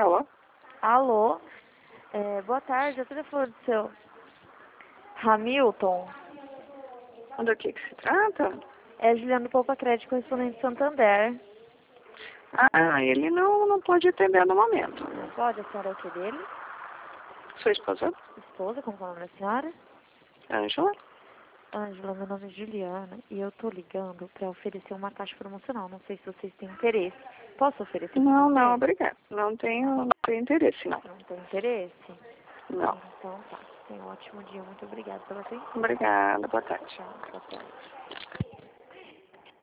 Alô? Alô? Boa tarde, eu telefone do seu Hamilton. Do que se trata? É Juliano Poupa Crédito, correspondente de Santander. Ah, ele não pode atender no momento. Não pode? A senhora é o que dele? Sua esposa? Esposa, como é o nome da senhora? Ângela? Ângela, meu nome é Juliana e eu tô ligando pra oferecer uma taxa promocional. Não sei se vocês têm interesse. Posso oferecer pra Não, vocês? obrigada. Não tenho interesse, não. Não tem interesse? Não. Então tá. Tenha um ótimo dia. Muito obrigada pela atenção. Obrigada, boa tarde. Tchau, boa tarde.